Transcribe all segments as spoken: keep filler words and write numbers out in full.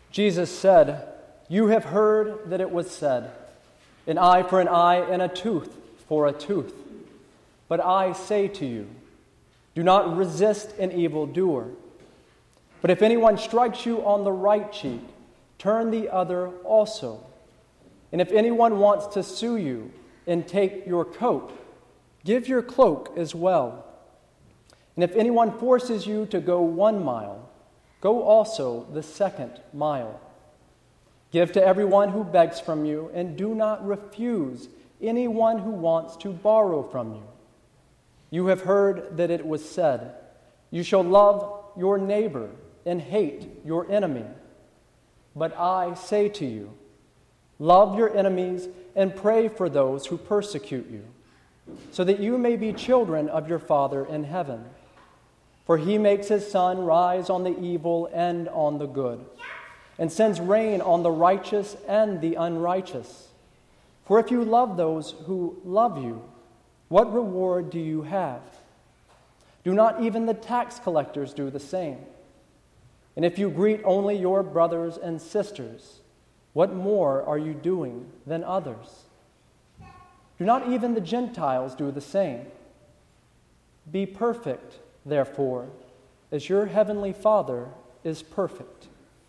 Jesus said, "You have heard that it was said, an eye for an eye and a tooth for a tooth. But I say to you, do not resist an evildoer. But if anyone strikes you on the right cheek, turn the other also. And if anyone wants to sue you and take your coat, give your cloak as well. And if anyone forces you to go one mile, go also the second mile. Give to everyone who begs from you, and do not refuse anyone who wants to borrow from you. You have heard that it was said, you shall love your neighbor and hate your enemy. But I say to you, love your enemies and pray for those who persecute you, so that you may be children of your Father in heaven. For he makes his sun rise on the evil and on the good, and sends rain on the righteous and the unrighteous. For if you love those who love you, what reward do you have? Do not even the tax collectors do the same? And if you greet only your brothers and sisters, what more are you doing than others? Do not even the Gentiles do the same? Be perfect, therefore, as your heavenly Father is perfect."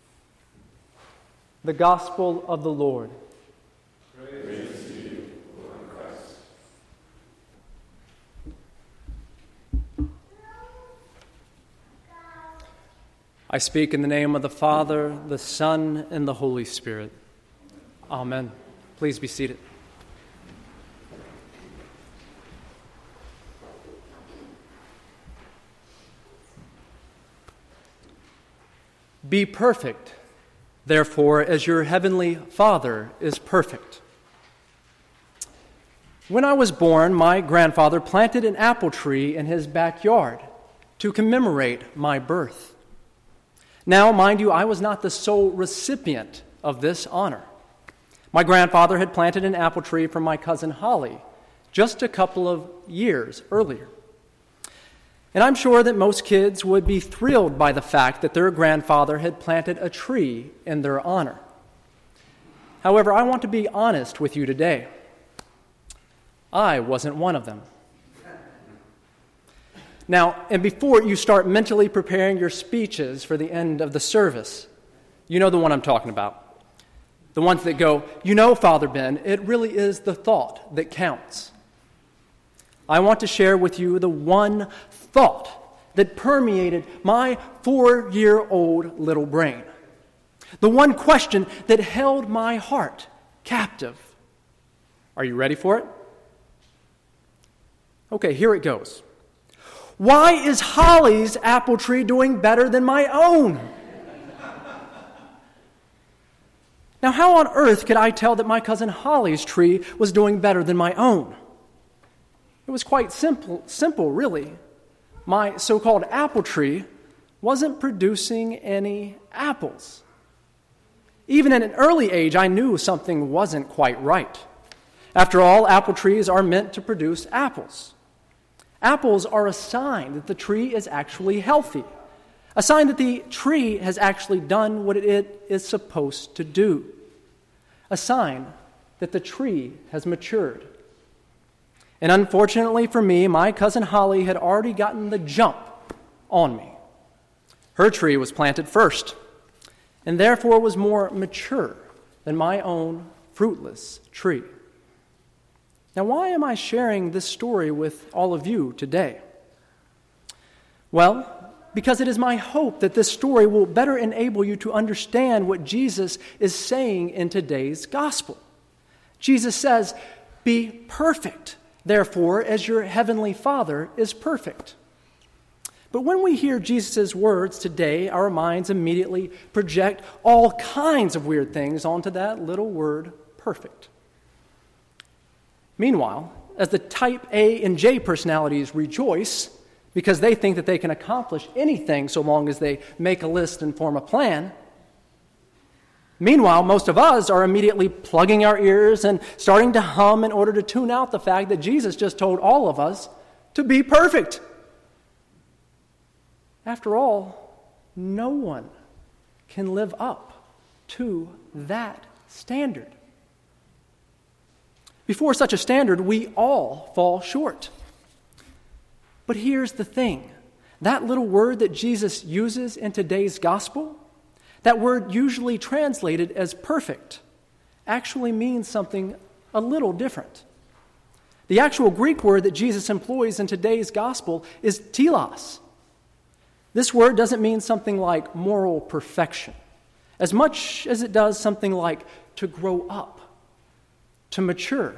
The Gospel of the Lord. Praise to you, Lord Christ. I speak in the name of the Father, the Son, and the Holy Spirit. Amen. Please be seated. Be perfect, therefore, as your heavenly Father is perfect. When I was born, my grandfather planted an apple tree in his backyard to commemorate my birth. Now, mind you, I was not the sole recipient of this honor. My grandfather had planted an apple tree for my cousin Holly just a couple of years earlier. And I'm sure that most kids would be thrilled by the fact that their grandfather had planted a tree in their honor. However, I want to be honest with you today. I wasn't one of them. Now, and before you start mentally preparing your speeches for the end of the service, you know the one I'm talking about. The ones that go, you know, Father Ben, it really is the thought that counts. I want to share with you the one thought that permeated my four-year-old little brain. The one question that held my heart captive. Are you ready for it? Okay, here it goes. Why is Holly's apple tree doing better than my own? Now, how on earth could I tell that my cousin Holly's tree was doing better than my own? It was quite simple, simple, really. My so-called apple tree wasn't producing any apples. Even at an early age, I knew something wasn't quite right. After all, apple trees are meant to produce apples. Apples are a sign that the tree is actually healthy, a sign that the tree has actually done what it is supposed to do, a sign that the tree has matured. And unfortunately for me, my cousin Holly had already gotten the jump on me. Her tree was planted first, and therefore was more mature than my own fruitless tree. Now, why am I sharing this story with all of you today? Well, because it is my hope that this story will better enable you to understand what Jesus is saying in today's gospel. Jesus says, "Be perfect, therefore, as your heavenly Father is perfect." But when we hear Jesus' words today, our minds immediately project all kinds of weird things onto that little word, perfect. Meanwhile, as the type A and J personalities rejoice because they think that they can accomplish anything so long as they make a list and form a plan, meanwhile, most of us are immediately plugging our ears and starting to hum in order to tune out the fact that Jesus just told all of us to be perfect. After all, no one can live up to that standard. Before such a standard, we all fall short. But here's the thing. That little word that Jesus uses in today's gospel, that word usually translated as perfect, actually means something a little different. The actual Greek word that Jesus employs in today's gospel is telos. This word doesn't mean something like moral perfection, as much as it does something like to grow up, to mature.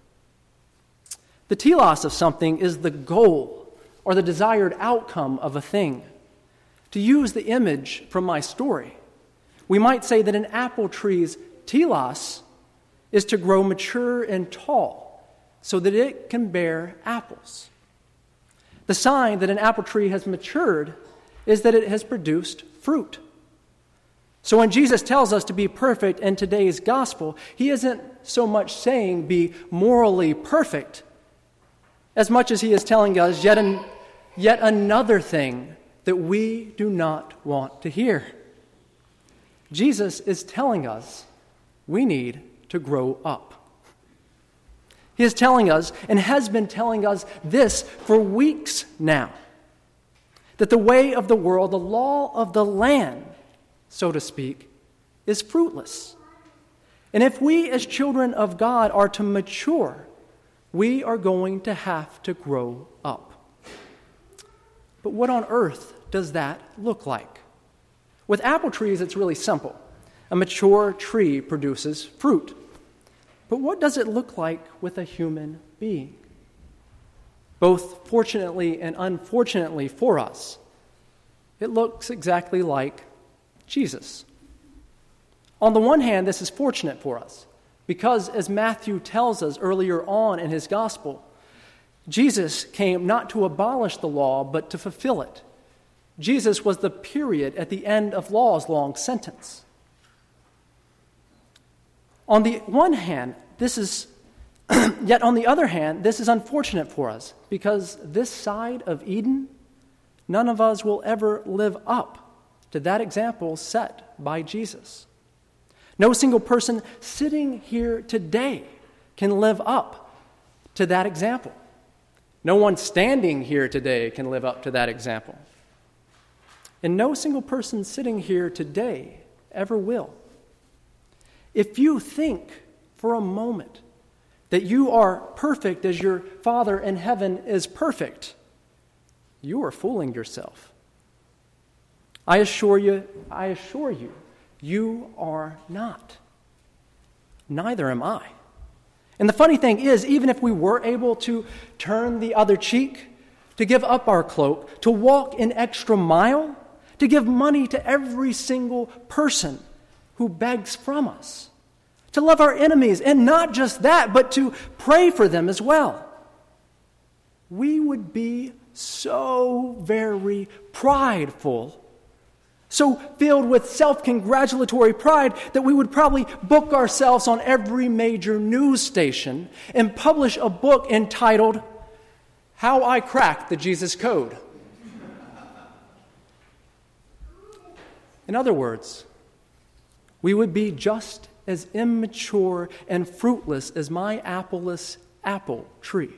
The telos of something is the goal or the desired outcome of a thing. To use the image from my story, we might say that an apple tree's telos is to grow mature and tall so that it can bear apples. The sign that an apple tree has matured is that it has produced fruit. So when Jesus tells us to be perfect in today's gospel, he isn't so much saying be morally perfect as much as he is telling us yet, an, yet another thing that we do not want to hear. Jesus is telling us we need to grow up. He is telling us, and has been telling us this for weeks now, that the way of the world, the law of the land, so to speak, is fruitless. And if we as children of God are to mature, we are going to have to grow up. But what on earth does that look like? With apple trees, it's really simple. A mature tree produces fruit. But what does it look like with a human being? Both fortunately and unfortunately for us, it looks exactly like Jesus. On the one hand, this is fortunate for us, because as Matthew tells us earlier on in his gospel, Jesus came not to abolish the law, but to fulfill it. Jesus was the period at the end of law's long sentence. On the one hand, this is, yet on the other hand, this is unfortunate for us, because this side of Eden, none of us will ever live up to that example set by Jesus. No single person sitting here today can live up to that example. No one standing here today can live up to that example. And no single person sitting here today ever will. If you think for a moment that you are perfect as your Father in heaven is perfect, you are fooling yourself. I assure you, I assure you, you are not. Neither am I. And the funny thing is, even if we were able to turn the other cheek, to give up our cloak, to walk an extra mile, to give money to every single person who begs from us, to love our enemies, and not just that, but to pray for them as well, we would be so very prideful, so filled with self-congratulatory pride that we would probably book ourselves on every major news station and publish a book entitled, How I Cracked the Jesus Code. In other words, we would be just as immature and fruitless as my appleless apple tree.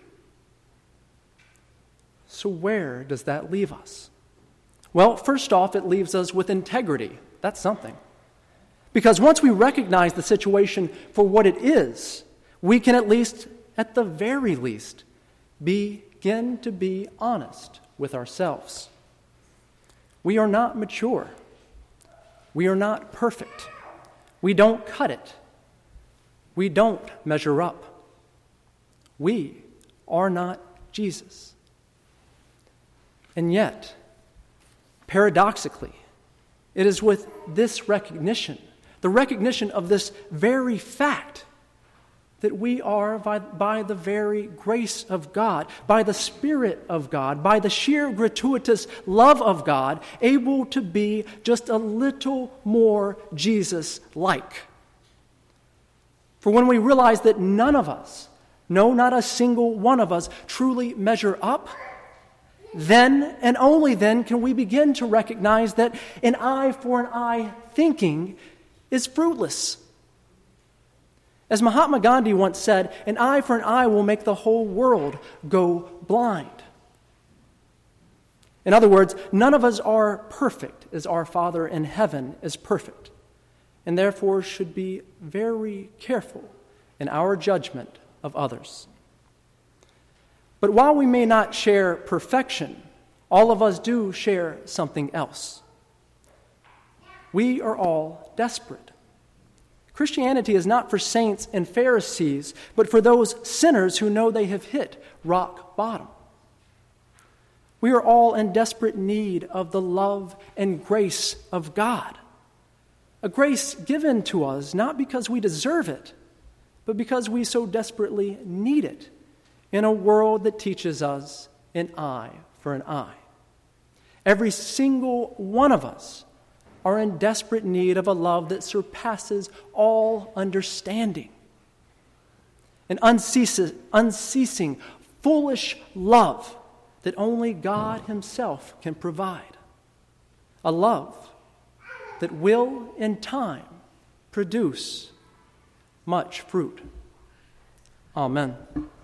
So where does that leave us? Well, first off, it leaves us with integrity. That's something. Because once we recognize the situation for what it is, we can at least, at the very least, begin to be honest with ourselves. We are not mature. We are not perfect. We don't cut it. We don't measure up. We are not Jesus. And yet, paradoxically, it is with this recognition, the recognition of this very fact, that we are, by, by the very grace of God, by the Spirit of God, by the sheer gratuitous love of God, able to be just a little more Jesus-like. For when we realize that none of us, no, not a single one of us, truly measure up, then and only then can we begin to recognize that an eye for an eye thinking is fruitless. As Mahatma Gandhi once said, an eye for an eye will make the whole world go blind. In other words, none of us are perfect as our Father in heaven is perfect, and therefore should be very careful in our judgment of others. But while we may not share perfection, all of us do share something else. We are all desperate. Christianity is not for saints and Pharisees, but for those sinners who know they have hit rock bottom. We are all in desperate need of the love and grace of God, a grace given to us not because we deserve it, but because we so desperately need it in a world that teaches us an eye for an eye. Every single one of us are in desperate need of a love that surpasses all understanding. An unceasing, unceasing, foolish love that only God Himself can provide. A love that will, in time, produce much fruit. Amen.